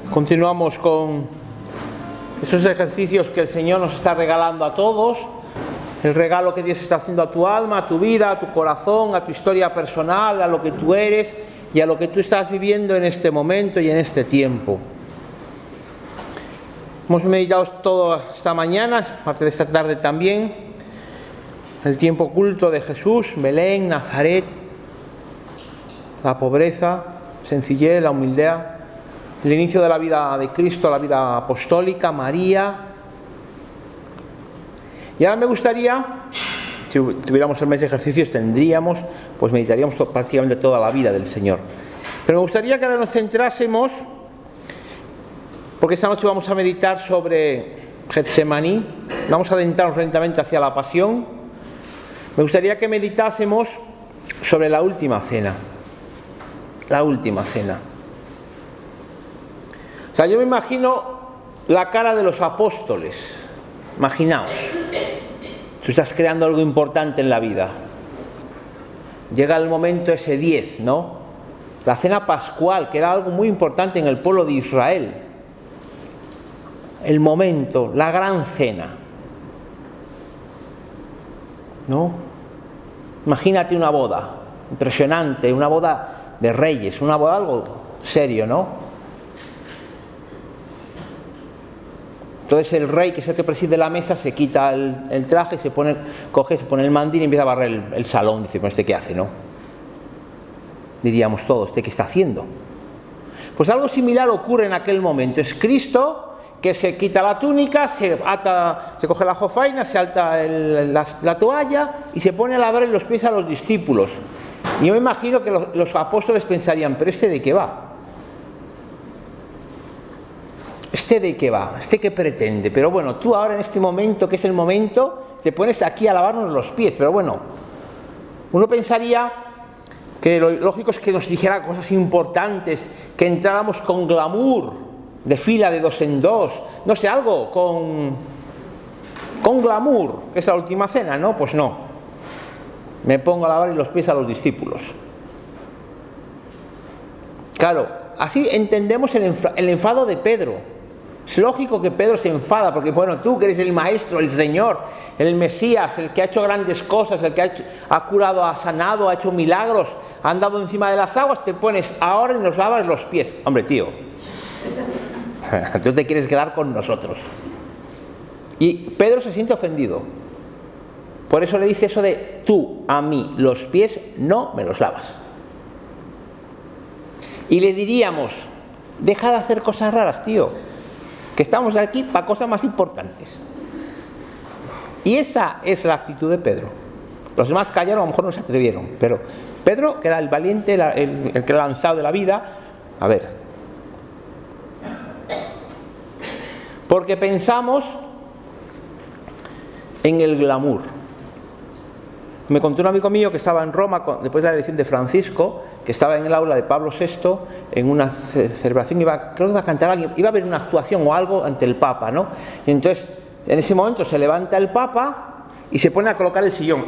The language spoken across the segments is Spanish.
Continuamos con esos ejercicios que el Señor nos está regalando a todos, el regalo que Dios está haciendo a tu alma, a tu vida, a tu corazón, a tu historia personal, a lo que tú eres y a lo que tú estás viviendo en este momento y en este tiempo. Hemos meditado toda esta mañana, parte de esta tarde también, el tiempo oculto de Jesús, Belén, Nazaret, la pobreza, sencillez, la humildad, el inicio de la vida de Cristo, la vida apostólica, María. Y ahora me gustaría, si tuviéramos el mes de ejercicios, meditaríamos prácticamente toda la vida del Señor. Pero me gustaría que ahora nos centrásemos, porque esta noche vamos a meditar sobre Getsemaní, vamos a adentrarnos lentamente hacia la pasión. Me gustaría que meditásemos sobre la última cena. La última cena. O sea, yo me imagino la cara de los apóstoles. Imaginaos, tú estás creando algo importante en la vida. Llega el momento ese 10, ¿no? La cena pascual, que era algo muy importante en el pueblo de Israel. El momento, la gran cena, ¿no? Imagínate una boda impresionante, una boda de reyes, una boda algo serio, ¿no? Entonces el rey, que es el que preside la mesa, se quita el traje, se pone el mandil y empieza a barrer el salón. Dice, ¿este qué hace, no? Diríamos todos, ¿este qué está haciendo? Pues algo similar ocurre en aquel momento. Es Cristo que se quita la túnica, se coge la jofaina, se ata la toalla y se pone a lavar los pies a los discípulos. Y yo me imagino que los apóstoles pensarían, ¿pero este de qué va? ¿Este de qué va? ¿Este qué pretende? Pero bueno, tú ahora en este momento, que es el momento, te pones aquí a lavarnos los pies. Pero bueno, uno pensaría que lo lógico es que nos dijera cosas importantes, que entráramos con glamour, de fila de 2 en 2, no sé, algo con glamour, que es la última cena, ¿no? Pues no. Me pongo a lavar los pies a los discípulos. Claro, así entendemos el enfado de Pedro. Es lógico que Pedro se enfada, porque bueno, tú que eres el maestro, el Señor, el Mesías, el que ha hecho grandes cosas, el que ha curado, ha sanado, ha hecho milagros, ha andado encima de las aguas, te pones ahora y nos lavas los pies. Hombre, tío, tú te quieres quedar con nosotros. Y Pedro se siente ofendido. Por eso le dice eso de tú a mí los pies no me los lavas. Y le diríamos, deja de hacer cosas raras, tío, que estamos aquí para cosas más importantes. Y esa es la actitud de Pedro. Los demás callaron, a lo mejor no se atrevieron, pero Pedro, que era el valiente, el que era lanzado de la vida, a ver. Porque pensamos en el glamour. Me contó un amigo mío que estaba en Roma después de la elección de Francisco, que estaba en el aula de Pablo VI en una celebración, creo que iba a cantar alguien, iba a haber una actuación o algo ante el Papa, ¿no? Y entonces, en ese momento se levanta el Papa y se pone a colocar el sillón.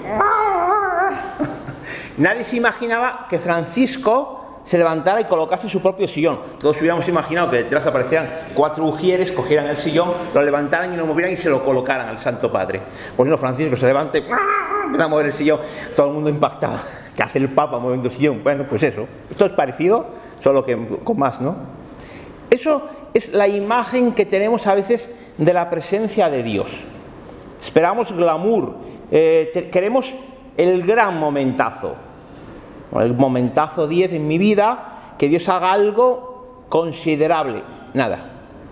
Nadie se imaginaba que Francisco se levantara y colocase su propio sillón. Todos hubiéramos imaginado que detrás aparecieran 4 ujieres, cogieran el sillón, lo levantaran y lo movieran y se lo colocaran al Santo Padre. Pues no, Francisco se levanta y empieza a mover el sillón, todo el mundo impactado. ¿Qué hace el Papa moviendo el sillón? Bueno, pues eso. Esto es parecido, solo que con más, ¿no? Eso es la imagen que tenemos a veces de la presencia de Dios. Esperamos glamour, queremos el gran momentazo. El momentazo 10 en mi vida, que Dios haga algo considerable. Nada.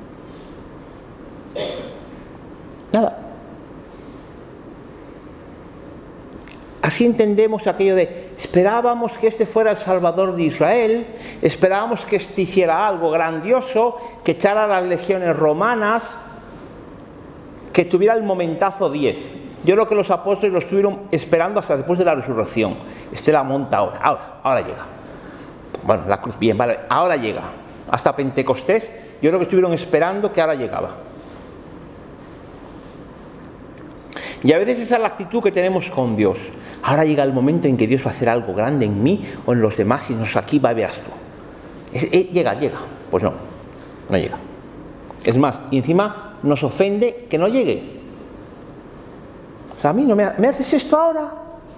Así entendemos aquello de esperábamos que este fuera el Salvador de Israel, esperábamos que este hiciera algo grandioso, que echara a las legiones romanas, que tuviera el momentazo 10. Yo creo que los apóstoles lo estuvieron esperando hasta después de la resurrección. La monta ahora llega. Bueno, la cruz, bien, vale, ahora llega. Hasta Pentecostés, yo creo que estuvieron esperando que ahora llegaba. Y a veces esa es la actitud que tenemos con Dios. Ahora llega el momento en que Dios va a hacer algo grande en mí o en los demás y nos aquí va, verás tú. Llega. Pues no. no llega. Es más, y encima nos ofende que no llegue. O sea, a mí no me haces esto ahora.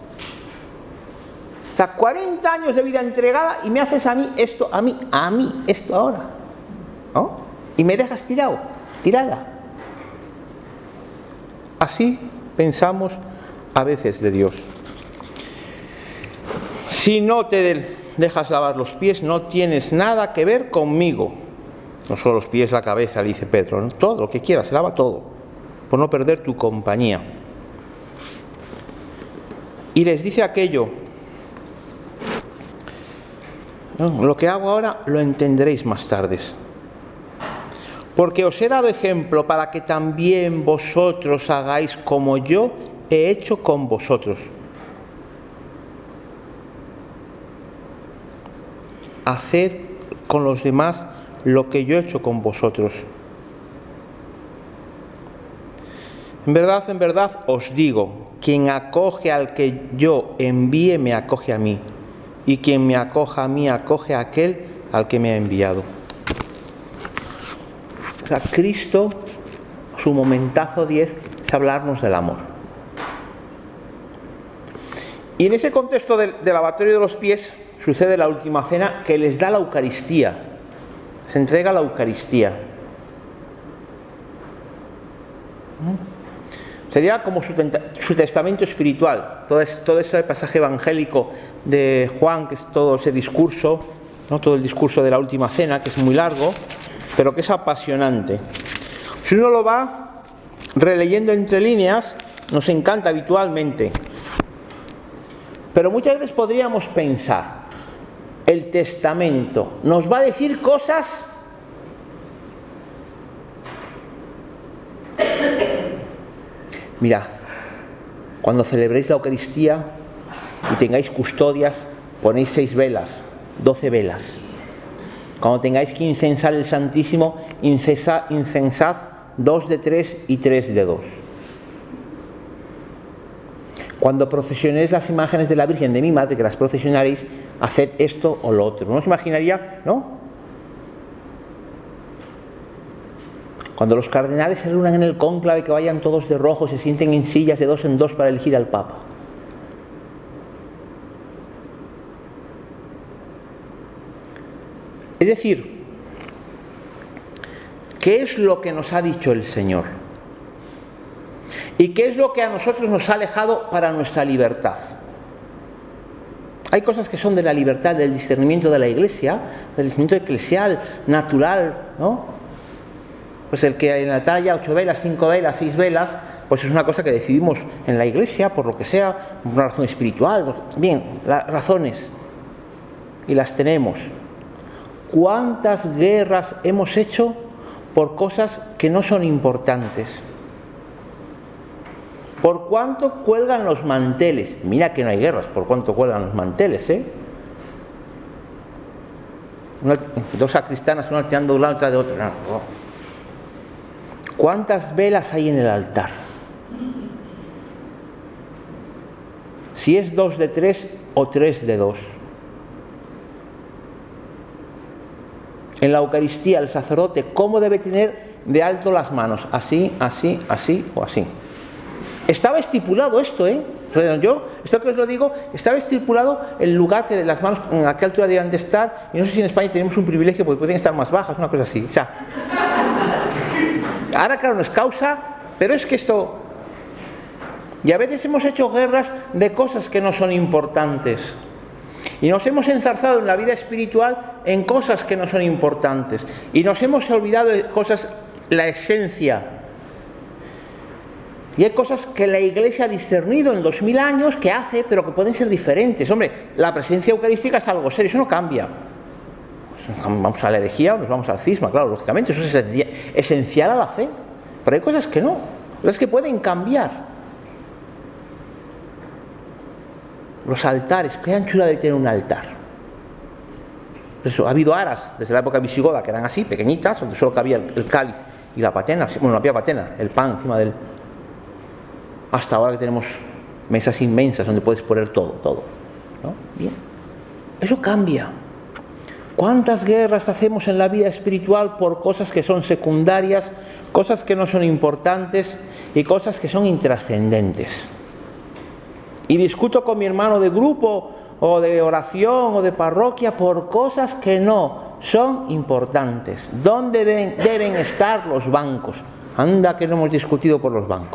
O sea, 40 años de vida entregada y me haces a mí esto ahora, ¿no? Y me dejas tirada. Así pensamos a veces de Dios. Si no te dejas lavar los pies, no tienes nada que ver conmigo. No solo los pies, la cabeza, dice Pedro, ¿no? Todo lo que quieras, lava todo, por no perder tu compañía. Y les dice aquello: no, lo que hago ahora lo entenderéis más tarde. Porque os he dado ejemplo para que también vosotros hagáis como yo he hecho con vosotros. Haced con los demás lo que yo he hecho con vosotros. En verdad os digo, quien acoge al que yo envíe, me acoge a mí. Y quien me acoja a mí, acoge a aquel al que me ha enviado. O sea, Cristo, su momentazo 10, es hablarnos del amor. Y en ese contexto del lavatorio de los pies, sucede la última cena, que les da la Eucaristía. Se entrega la Eucaristía. Sería como su testamento espiritual. Todo ese pasaje evangélico de Juan, que es todo ese discurso, ¿no? Todo el discurso de la última cena, que es muy largo, pero que es apasionante. Si uno lo va releyendo entre líneas, nos encanta habitualmente. Pero muchas veces podríamos pensar, el testamento nos va a decir cosas mirad, cuando celebréis la Eucaristía y tengáis custodias, ponéis 6 velas, 12 velas. Cuando tengáis que incensar el Santísimo, incensad 2 de 3 y 3 de 2. Cuando procesionéis las imágenes de la Virgen de mi Madre, que las procesionaréis, haced esto o lo otro. ¿No os imaginaría, no? Cuando los cardenales se reúnan en el cónclave, que vayan todos de rojo, se sienten en sillas de 2 en 2 para elegir al Papa. Es decir, ¿qué es lo que nos ha dicho el Señor? ¿Y qué es lo que a nosotros nos ha alejado para nuestra libertad? Hay cosas que son de la libertad, del discernimiento de la Iglesia, del discernimiento eclesial, natural, ¿no? Pues el que en la talla 8 velas, 5 velas, 6 velas, pues es una cosa que decidimos en la Iglesia, por lo que sea, por una razón espiritual. Bien, las razones, y las tenemos. ¿Cuántas guerras hemos hecho por cosas que no son importantes? ¿Por cuánto cuelgan los manteles? Mira que no hay guerras, ¿por cuánto cuelgan los manteles, Dos sacristanas, una tirando de un lado y otra de otro. No. ¿Cuántas velas hay en el altar? Si es 2 de 3 o 3 de 2. En la Eucaristía, el sacerdote, ¿cómo debe tener de alto las manos? Así, así, así o así. Estaba estipulado esto, Yo, esto que os lo digo, estaba estipulado el lugar que las manos a qué altura deben de estar, y no sé si en España tenemos un privilegio porque pueden estar más bajas, una cosa así. O sea, ahora claro nos causa, pero es que esto... Y a veces hemos hecho guerras de cosas que no son importantes. Y nos hemos enzarzado en la vida espiritual en cosas que no son importantes. Y nos hemos olvidado de cosas, la esencia. Y hay cosas que la Iglesia ha discernido en 2000 años que hace, pero que pueden ser diferentes. Hombre, la presencia eucarística es algo serio, eso no cambia. Vamos a la herejía o nos vamos al cisma, claro, lógicamente, eso es esencial a la fe. Pero hay cosas que no, cosas que pueden cambiar. Los altares, qué anchura debe tener un altar. Eso, ha habido aras desde la época visigoda que eran así, pequeñitas, donde solo cabía el cáliz y la patena, bueno, no había patena, el pan encima del... Hasta ahora que tenemos mesas inmensas donde puedes poner todo, ¿no? Bien. Eso cambia. ¿Cuántas guerras hacemos en la vida espiritual por cosas que son secundarias, cosas que no son importantes y cosas que son intrascendentes? Y discuto con mi hermano de grupo o de oración o de parroquia por cosas que no son importantes. ¿Dónde deben estar los bancos? Anda que no hemos discutido por los bancos.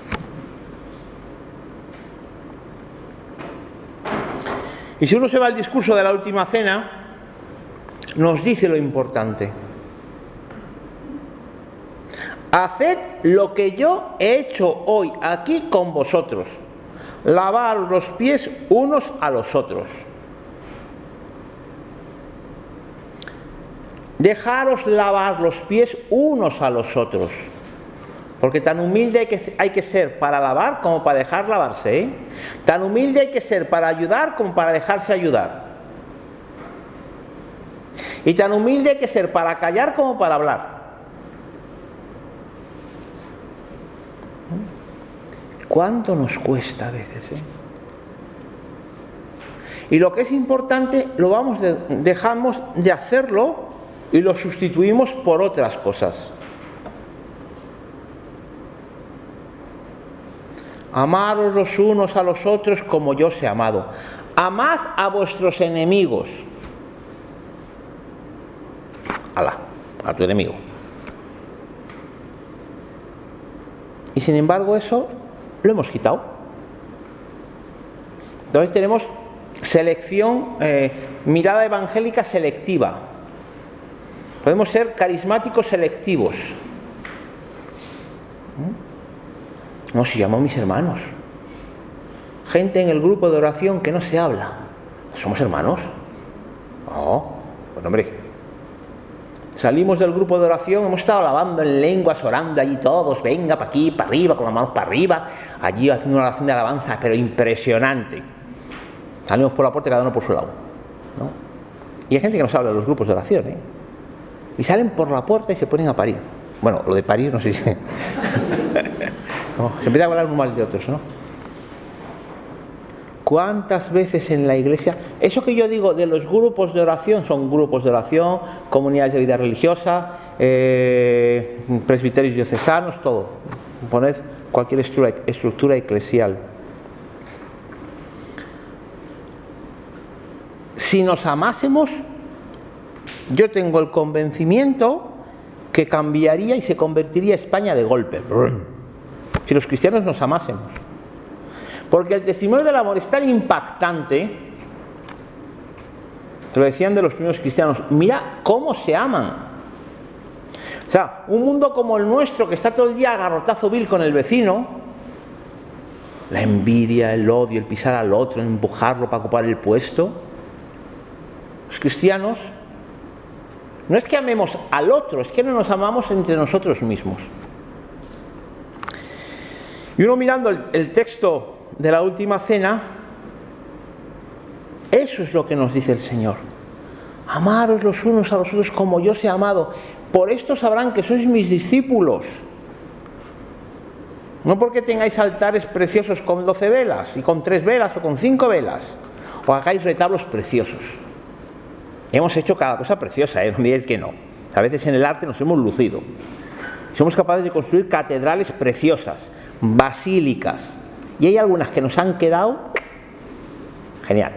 Y si uno se va al discurso de la última cena, nos dice lo importante. Haced lo que yo he hecho hoy aquí con vosotros. Lavaos los pies unos a los otros. Dejaros lavar los pies unos a los otros. Porque tan humilde hay que ser para lavar como para dejar lavarse, ¿eh? Tan humilde hay que ser para ayudar como para dejarse ayudar. Y tan humilde hay que ser para callar como para hablar. ¿Cuánto nos cuesta a veces, eh? Y lo que es importante, dejamos de hacerlo y lo sustituimos por otras cosas. Amaros los unos a los otros como yo os he amado. Amad a vuestros enemigos. Alá, a tu enemigo. Y sin embargo eso lo hemos quitado. Entonces tenemos selección, mirada evangélica selectiva. Podemos ser carismáticos selectivos. No, si llamo a mis hermanos. Gente en el grupo de oración que no se habla. ¿Somos hermanos? No, pues hombre. Salimos del grupo de oración, hemos estado alabando en lenguas, orando allí todos, venga, para aquí, para arriba, con las manos para arriba, allí haciendo una oración de alabanza, pero impresionante. Salimos por la puerta cada uno por su lado, ¿no? Y hay gente que no se habla de los grupos de oración, ¿eh? Y salen por la puerta y se ponen a parir. Bueno, lo de parir no sé si... No, se empieza a hablar mal de otros, ¿no? ¿Cuántas veces en la iglesia? Eso que yo digo de los grupos de oración, son grupos de oración, comunidades de vida religiosa, presbiterios diocesanos, todo. Poned cualquier estructura eclesial. Si nos amásemos, yo tengo el convencimiento que cambiaría y se convertiría España de golpe. Si los cristianos nos amásemos. Porque el testimonio del amor es tan impactante, te lo decían de los primeros cristianos, mira cómo se aman. O sea, un mundo como el nuestro, que está todo el día a garrotazo vil con el vecino, la envidia, el odio, el pisar al otro, el empujarlo para ocupar el puesto. Los cristianos, no es que amemos al otro, es que no nos amamos entre nosotros mismos. Y uno mirando el texto de la última cena, eso es lo que nos dice el Señor. Amaros los unos a los otros como yo os he amado. Por esto sabrán que sois mis discípulos. No porque tengáis altares preciosos con 12 velas, y con 3 velas, o con 5 velas, o hagáis retablos preciosos. Hemos hecho cada cosa preciosa, no me digáis que no. A veces en el arte nos hemos lucido. Somos capaces de construir catedrales preciosas, basílicas, y hay algunas que nos han quedado genial.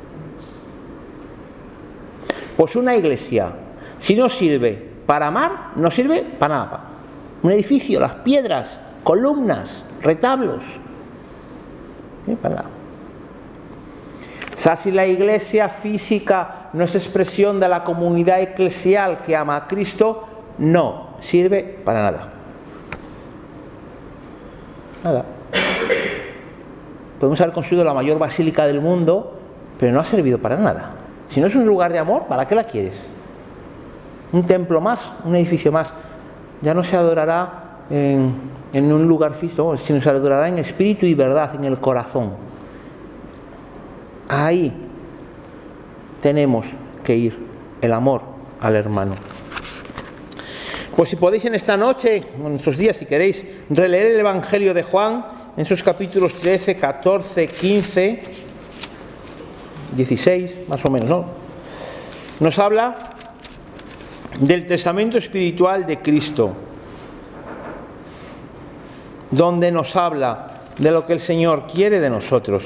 Pues una iglesia, si no sirve para amar, no sirve para nada. Un edificio, las piedras, columnas, retablos, no para nada. O sea, si la iglesia física no es expresión de la comunidad eclesial que ama a Cristo, no sirve para nada. Nada. Podemos haber construido la mayor basílica del mundo, pero no ha servido para nada. Si no es un lugar de amor, ¿para qué la quieres? Un templo más, un edificio más. Ya no se adorará en un lugar físico, sino se adorará en espíritu y verdad, en el corazón. Ahí tenemos que ir, el amor al hermano. Pues si podéis en esta noche, en estos días, si queréis, releer el Evangelio de Juan, en sus capítulos 13, 14, 15, 16, más o menos, ¿no? Nos habla del testamento espiritual de Cristo, donde nos habla de lo que el Señor quiere de nosotros,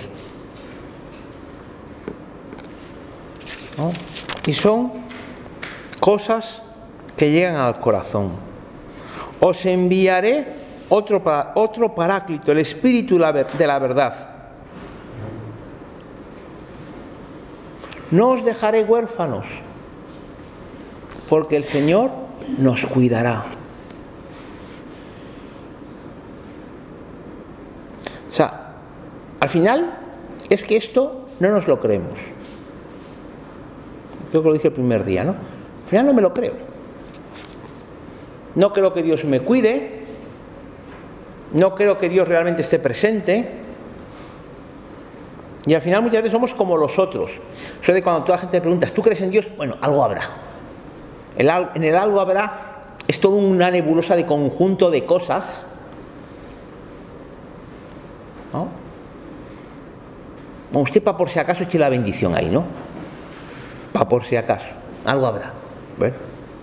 ¿no? Y son cosas que llegan al corazón. Os enviaré otro paráclito, el Espíritu de la verdad. No os dejaré huérfanos, porque el Señor nos cuidará. O sea, al final es que esto no nos lo creemos. Creo que lo dije el primer día, ¿no? Al final no me lo creo. No creo que Dios me cuide, no creo que Dios realmente esté presente. Y al final muchas veces somos como los otros. Eso de cuando toda la gente te pregunta, ¿tú crees en Dios? Bueno, algo habrá. En el algo habrá es toda una nebulosa de conjunto de cosas, ¿no? Bueno, usted para por si acaso eche la bendición ahí, ¿no? Para por si acaso. Algo habrá. Bueno.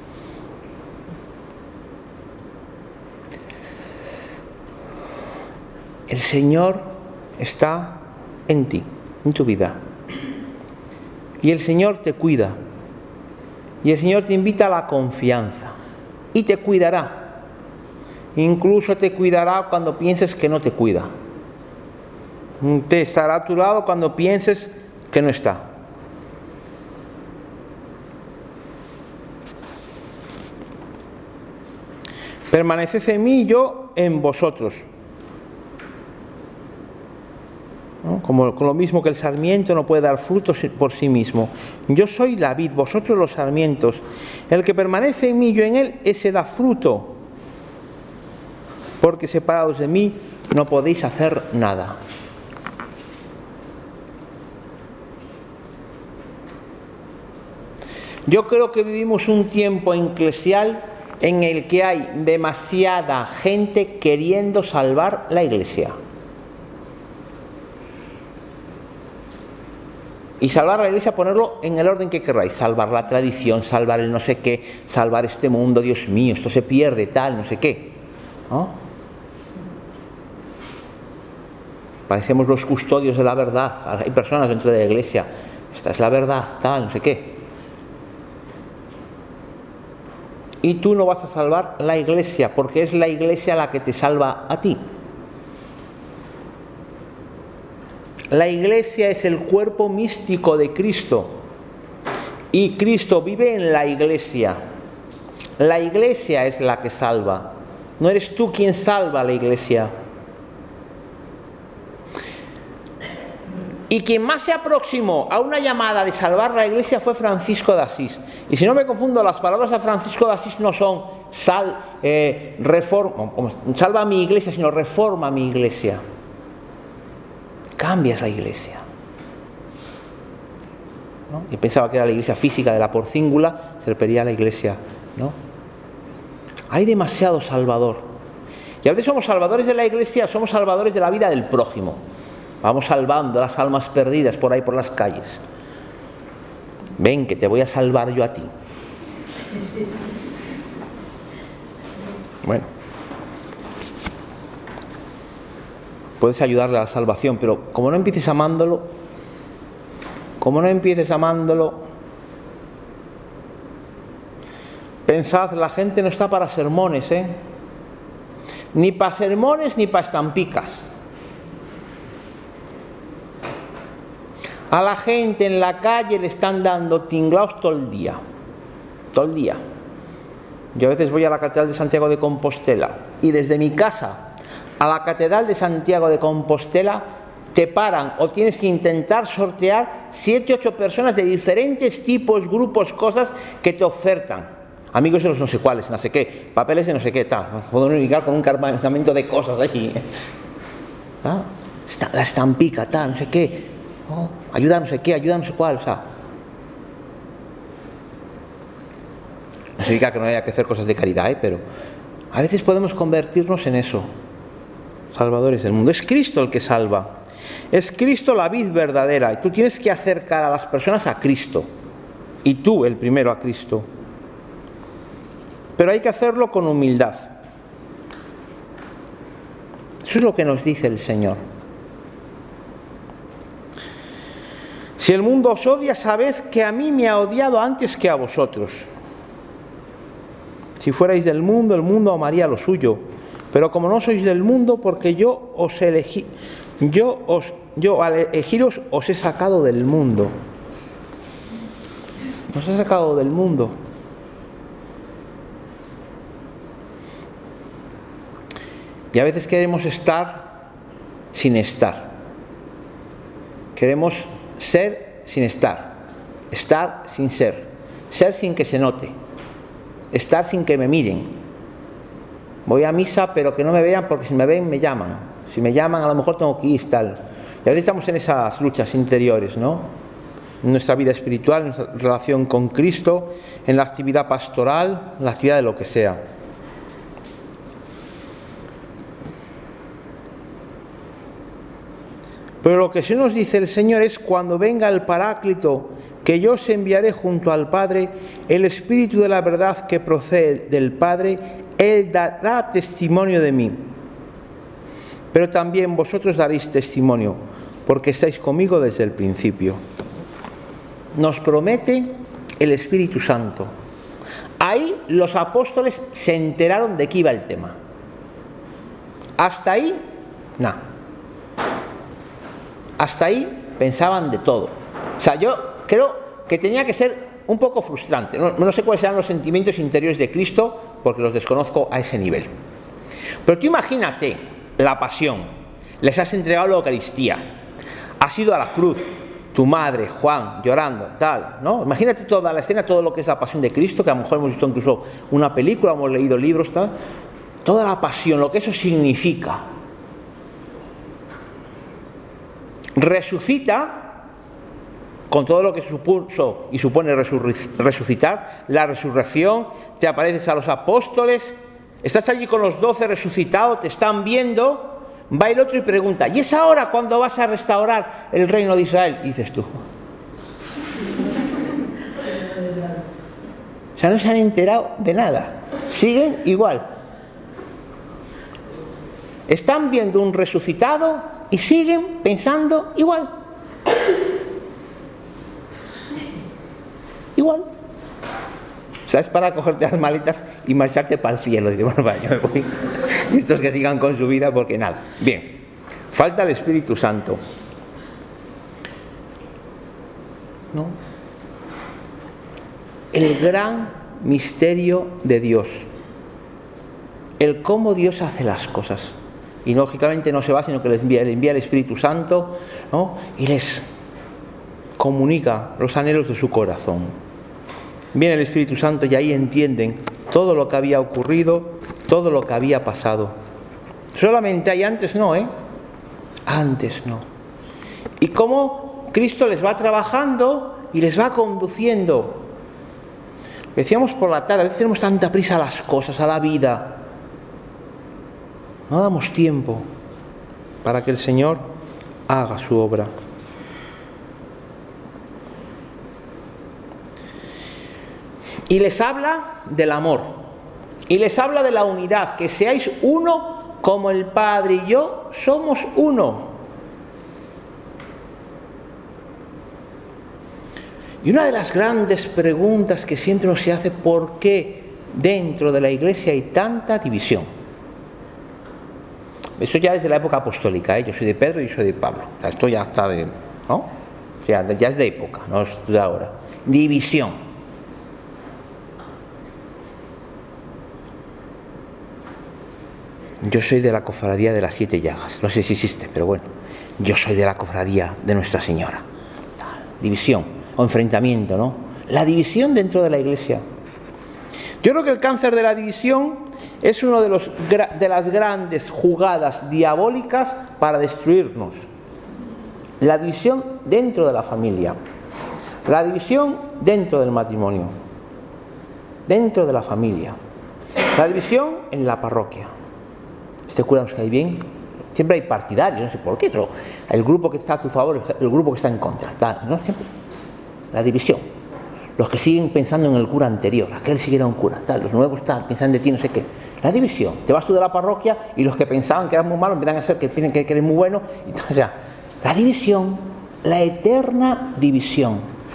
El Señor está en ti, en tu vida. Y el Señor te cuida. Y el Señor te invita a la confianza. Y te cuidará. Incluso te cuidará cuando pienses que no te cuida. Te estará a tu lado cuando pienses que no está. Permaneced en mí y yo en vosotros. ¿No? Como con lo mismo que el sarmiento no puede dar frutos por sí mismo. Yo soy la vid, vosotros los sarmientos. El que permanece en mí, yo en él, ese da fruto. Porque separados de mí no podéis hacer nada. Yo creo que vivimos un tiempo eclesial en el que hay demasiada gente queriendo salvar la Iglesia. Y salvar la Iglesia, ponerlo en el orden que queráis. Salvar la tradición, salvar el no sé qué, salvar este mundo, Dios mío, esto se pierde, tal, no sé qué, ¿no? Parecemos los custodios de la verdad. Hay personas dentro de la Iglesia, esta es la verdad, tal, no sé qué. Y tú no vas a salvar la Iglesia, porque es la Iglesia la que te salva a ti. La Iglesia es el cuerpo místico de Cristo y Cristo vive en la Iglesia. La Iglesia es la que salva. No eres tú quien salva a la Iglesia. Y quien más se aproximó a una llamada de salvar la Iglesia fue Francisco de Asís. Y si no me confundo, las palabras de Francisco de Asís no son salva mi Iglesia, sino reforma mi Iglesia. Cambias la Iglesia, ¿no? Y pensaba que era la Iglesia física de la Porcíngula, se refería a la Iglesia, ¿no? Hay demasiado salvador. Y a veces somos salvadores de la Iglesia, somos salvadores de la vida del prójimo. Vamos salvando las almas perdidas por ahí por las calles. Ven que te voy a salvar yo a ti. Bueno. Puedes ayudarle a la salvación, pero como no empieces amándolo, pensad, la gente no está para sermones, ni para sermones ni para estampicas. A la gente en la calle le están dando tinglaos todo el día. Yo a veces voy a la Catedral de Santiago de Compostela y desde mi casa a la Catedral de Santiago de Compostela te paran o tienes que intentar sortear 7 u 8 personas de diferentes tipos, grupos, cosas que te ofertan. Amigos de los no sé cuáles, no sé qué, papeles de no sé qué, tal. Puedo ubicar con un cargamento de cosas allí. ¿Ah? La estampica, tal, no sé qué. Oh, ayuda no sé qué, ayuda no sé cuál. O sea, no significa que no haya que hacer cosas de caridad, pero a veces podemos convertirnos en eso. Salvadores del mundo. Es Cristo el que salva. Es Cristo la vid verdadera. Y tú tienes que acercar a las personas a Cristo. y tú el primero a Cristo. Pero hay que hacerlo con humildad. Eso es lo que nos dice el Señor. Si el mundo os odia, sabed que a mí me ha odiado antes que a vosotros. Si fuerais del mundo, el mundo amaría lo suyo. Pero como no sois del mundo, porque yo os elegí, yo al elegiros os he sacado del mundo. Os he sacado del mundo. Y a veces queremos estar sin estar. Queremos ser sin estar sin ser sin que se note, estar sin que me miren. Voy a misa pero que no me vean, porque si me ven me llaman. Si me llaman a lo mejor tengo que ir, tal. Y a veces estamos en esas luchas interiores, ¿no? En nuestra vida espiritual, en nuestra relación con Cristo, en la actividad pastoral, en la actividad de lo que sea. Pero lo que sí nos dice el Señor es: cuando venga el Paráclito, que yo os enviaré junto al Padre, el Espíritu de la verdad que procede del Padre, Él dará testimonio de mí. Pero también vosotros daréis testimonio, porque estáis conmigo desde el principio. Nos promete el Espíritu Santo. Ahí los apóstoles se enteraron de qué iba el tema. Hasta ahí, nada. Hasta ahí pensaban de todo. O sea, yo creo que tenía que ser un poco frustrante. No sé cuáles eran los sentimientos interiores de Cristo, porque los desconozco a ese nivel. Pero tú imagínate la pasión. Les has entregado la Eucaristía. Has ido a la cruz. Tu madre, Juan, llorando, tal, ¿no? Imagínate toda la escena, todo lo que es la pasión de Cristo, que a lo mejor hemos visto incluso una película, hemos leído libros, tal. Toda la pasión, lo que eso significa. Resucita, con todo lo que supuso y supone resucitar, la resurrección, te apareces a los apóstoles, estás allí con los 12 resucitados, te están viendo, va el otro y pregunta: ¿y es ahora cuando vas a restaurar el reino de Israel? Y dices tú. O sea, no se han enterado de nada, siguen igual. Están viendo un resucitado y siguen pensando igual. Igual. O sea, es para cogerte las maletas y marcharte para el cielo. Y digo, bueno, vaya, yo me voy. Y estos que sigan con su vida, porque nada. Bien, falta el Espíritu Santo. ¿No? El gran misterio de Dios. El cómo Dios hace las cosas. Y lógicamente no se va, sino que le envía el Espíritu Santo, ¿no? Y les comunica los anhelos de su corazón. Viene el Espíritu Santo y ahí entienden todo lo que había ocurrido, todo lo que había pasado. Solamente hay antes no, Antes no. Y cómo Cristo les va trabajando y les va conduciendo. Decíamos por la tarde, a veces tenemos tanta prisa a las cosas, a la vida. No damos tiempo para que el Señor haga su obra. Y les habla del amor. Y les habla de la unidad, que seáis uno como el Padre y yo somos uno. Y una de las grandes preguntas que siempre nos se hace: ¿por qué dentro de la Iglesia hay tanta división? Eso ya desde la época apostólica, Yo soy de Pedro y yo soy de Pablo. O sea, esto ya está de... ¿no? O sea, ya es de época, no es de ahora. División. Yo soy de la cofradía de las 7 llagas. No sé si existe, pero bueno. Yo soy de la cofradía de Nuestra Señora. División o enfrentamiento, ¿no? La división dentro de la Iglesia. Yo creo que el cáncer de la división es uno de las grandes jugadas diabólicas para destruirnos. La división dentro de la familia. La división dentro del matrimonio. Dentro de la familia. La división en la parroquia. Este cura nos cae bien. Siempre hay partidarios, no sé por qué, pero el grupo que está a tu favor, el grupo que está en contra. Tal, ¿no? Siempre. La división. los que siguen pensando en el cura anterior, aquel sí que era un cura, tal, los nuevos tal, piensan de ti no sé qué. La división, te vas tú de la parroquia y los que pensaban que eras muy malo empiezan a ser que piensan que eres muy bueno. O sea, la división, la eterna división.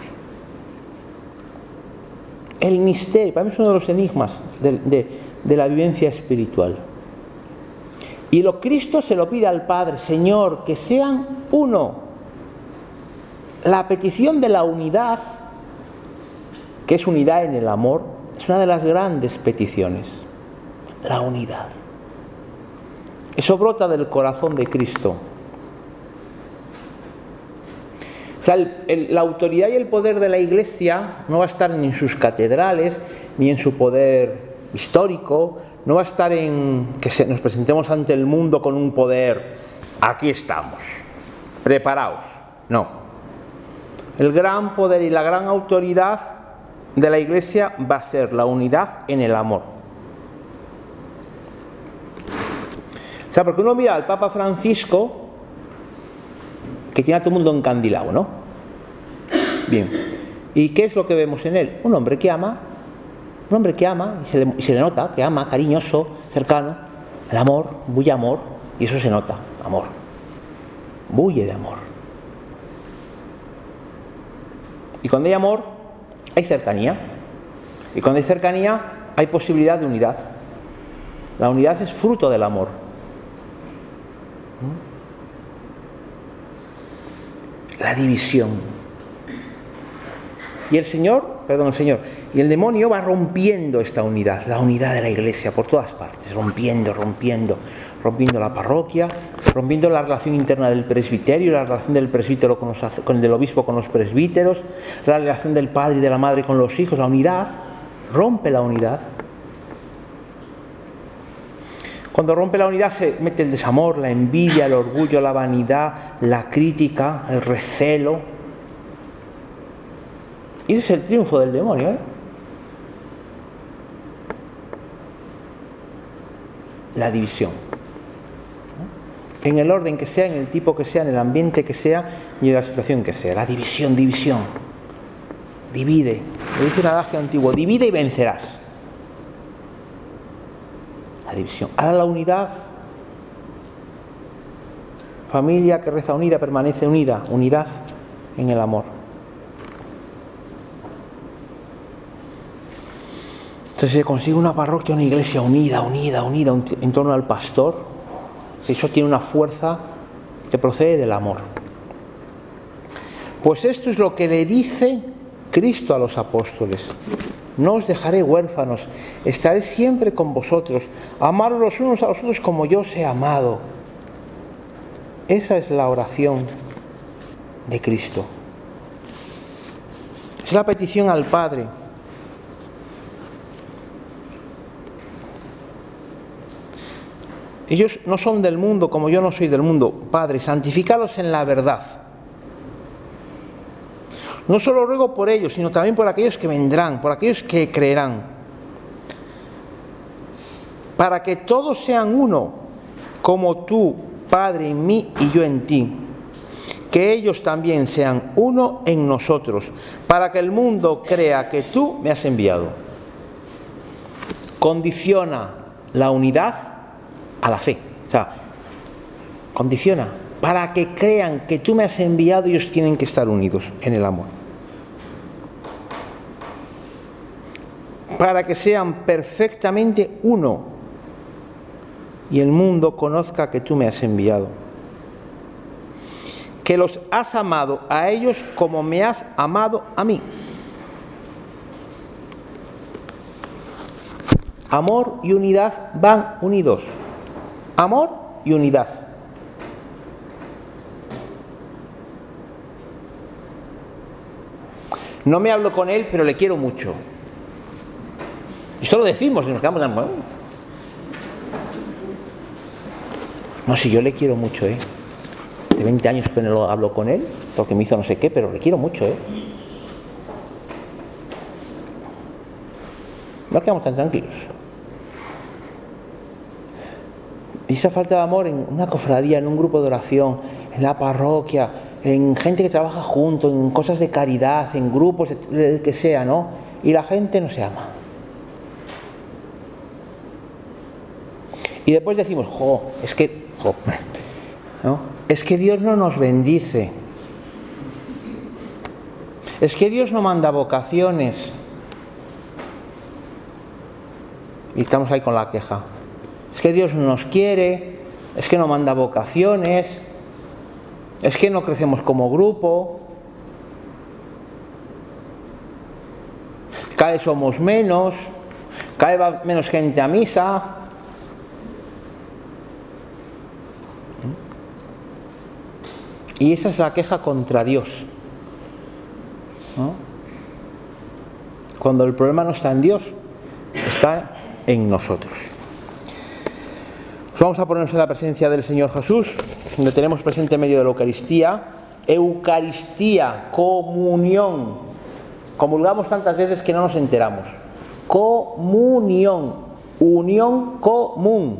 El misterio, para mí es uno de los enigmas de la vivencia espiritual. Y Cristo se lo pide al Padre, Señor, que sean uno. La petición de la unidad, que es unidad en el amor, es una de las grandes peticiones. La unidad. Eso brota del corazón de Cristo. O sea, la autoridad y el poder de la Iglesia no va a estar ni en sus catedrales, ni en su poder histórico, no va a estar en que nos presentemos ante el mundo con un poder, aquí estamos, preparaos. No. El gran poder y la gran autoridad de la Iglesia va a ser la unidad en el amor. O sea, porque uno mira al Papa Francisco, que tiene a todo el mundo encandilado, ¿no? Bien. ¿Y qué es lo que vemos en él? Un hombre que ama y se le nota, que ama, cariñoso, cercano. El amor, bulle amor, y eso se nota, amor. Bulle de amor. Y cuando hay amor, hay cercanía. Y cuando hay cercanía, hay posibilidad de unidad. La unidad es fruto del amor. La división. Y y el demonio va rompiendo esta unidad, la unidad de la Iglesia por todas partes, rompiendo la parroquia, rompiendo la relación interna del presbiterio, la relación del presbítero con el del obispo con los presbíteros, la relación del padre y de la madre con los hijos, la unidad, rompe la unidad. Cuando rompe la unidad se mete el desamor, la envidia, el orgullo, la vanidad, la crítica, el recelo. Y ese es el triunfo del demonio, ¿eh? La división. En el orden que sea, en el tipo que sea, en el ambiente que sea y en la situación que sea. La división. Divide. Lo dice el adagio antiguo, divide y vencerás. La división. Ahora la unidad. Familia que reza unida permanece unida. Unidad en el amor. Entonces se consigue una parroquia, una iglesia unida en torno al pastor. Eso tiene una fuerza que procede del amor. Pues esto es lo que le dice Cristo a los apóstoles. No os dejaré huérfanos, estaré siempre con vosotros. Amaros los unos a los otros como yo os he amado. Esa es la oración de Cristo. Es la petición al Padre. Ellos no son del mundo como yo no soy del mundo. Padre, santificados en la verdad. No solo ruego por ellos, sino también por aquellos que vendrán, por aquellos que creerán. Para que todos sean uno, como tú, Padre, en mí y yo en ti. Que ellos también sean uno en nosotros, para que el mundo crea que tú me has enviado. Condiciona la unidad a la fe. O sea, condiciona. Para que crean que tú me has enviado, ellos tienen que estar unidos en el amor. Para que sean perfectamente uno y el mundo conozca que tú me has enviado. Que los has amado a ellos como me has amado a mí. Amor y unidad van unidos. Amor y unidad. No me hablo con él, pero le quiero mucho. Esto lo decimos y nos quedamos en... No, si yo le quiero mucho, De 20 años que no lo hablo con él, porque me hizo no sé qué, pero le quiero mucho, No quedamos tan tranquilos. Y esa falta de amor en una cofradía, en un grupo de oración, en la parroquia, en gente que trabaja junto, en cosas de caridad, en grupos, del que sea, ¿no? Y la gente no se ama. Y después decimos, ¿no? Es que Dios no nos bendice. Es que Dios no manda vocaciones. Y estamos ahí con la queja. Es que Dios no nos quiere, es que no manda vocaciones, es que no crecemos como grupo, cada vez somos menos, cada vez va menos gente a misa. Y esa es la queja contra Dios, ¿no? Cuando el problema no está en Dios, está en nosotros. Vamos a ponernos en la presencia del Señor Jesús, donde tenemos presente en medio de la Eucaristía. Eucaristía, comunión. Comulgamos tantas veces que no nos enteramos. Comunión, unión común.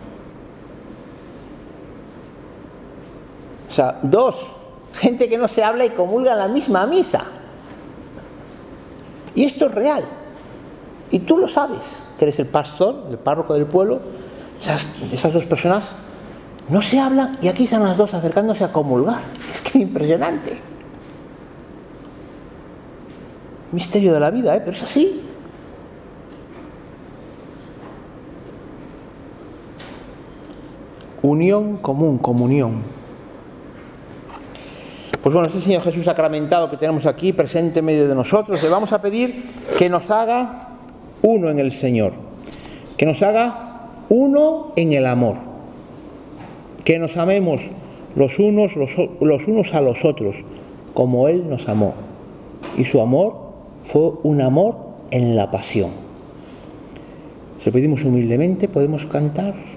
O sea, gente que no se habla y comulga en la misma misa. Y esto es real. Y tú lo sabes, que eres el pastor, el párroco del pueblo. Esas dos personas no se hablan y aquí están las dos acercándose a comulgar. Es que es impresionante. Misterio de la vida, pero es así. Unión común, comunión. Pues bueno, este Señor Jesús sacramentado que tenemos aquí presente en medio de nosotros, le vamos a pedir que nos haga uno en el Señor, que nos haga uno en el amor, que nos amemos los unos a los otros, como Él nos amó. Y su amor fue un amor en la pasión. Se lo pedimos humildemente, podemos cantar.